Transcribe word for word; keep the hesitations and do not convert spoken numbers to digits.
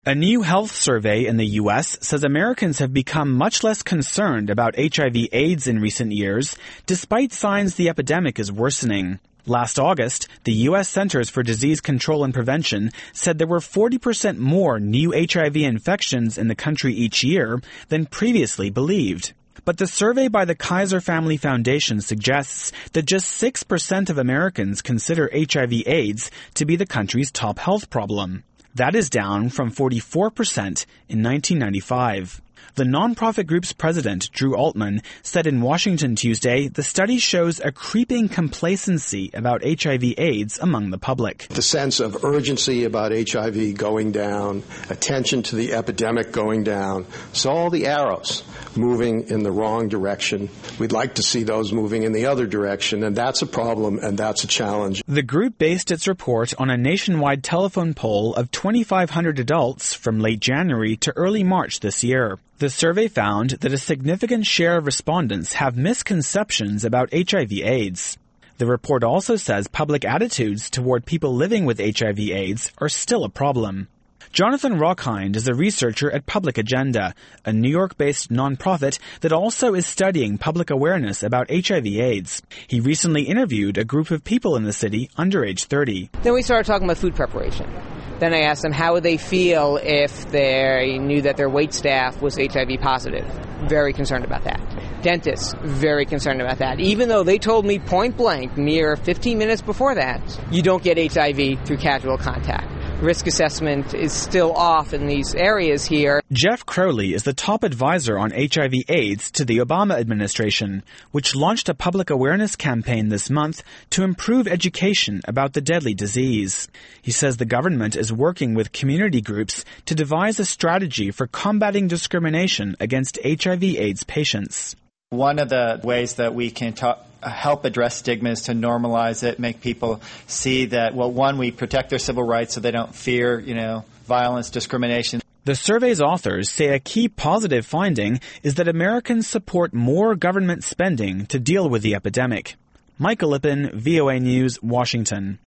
A new health survey in the U S says Americans have become much less concerned about H I V AIDS in recent years, despite signs the epidemic is worsening. Last August, the U S Centers for Disease Control and Prevention said there were forty percent more new H I V infections in the country each year than previously believed. But the survey by the Kaiser Family Foundation suggests that just six percent of Americans consider H I V AIDS to be the country's top health problem. That is down from forty-four percent in nineteen ninety-five. The nonprofit group's president, Drew Altman, said in Washington Tuesday the study shows a creeping complacency about H I V AIDS among the public. The sense of urgency about H I V going down, attention to the epidemic going down, so all the arrows moving in the wrong direction. We'd like to see those moving in the other direction, and that's a problem and that's a challenge. The group based its report on a nationwide telephone poll of twenty-five hundred adults from late January to early March this year. The survey found that a significant share of respondents have misconceptions about H I V AIDS. The report also says public attitudes toward people living with H I V AIDS are still a problem. Jonathan Rockhind is a researcher at Public Agenda, a New York-based nonprofit that also is studying public awareness about H I V AIDS. He recently interviewed a group of people in the city under age thirty. Then we started talking about food preparation. Then I asked them how would they feel if they knew that their waitstaff was H I V positive. Very concerned about that. Dentists, very concerned about that. Even though they told me point blank, mere fifteen minutes before that, you don't get H I V through casual contact. Risk assessment is still off in these areas here. Jeff Crowley is the top advisor on H I V AIDS to the Obama administration, which launched a public awareness campaign this month to improve education about the deadly disease. He says the government is working with community groups to devise a strategy for combating discrimination against H I V AIDS patients. One of the ways that we can talk help address stigmas, to normalize it, make people see that, well, one, we protect their civil rights so they don't fear, you know, violence, discrimination. The survey's authors say a key positive finding is that Americans support more government spending to deal with the epidemic. Michael Lippin, V O A News, Washington.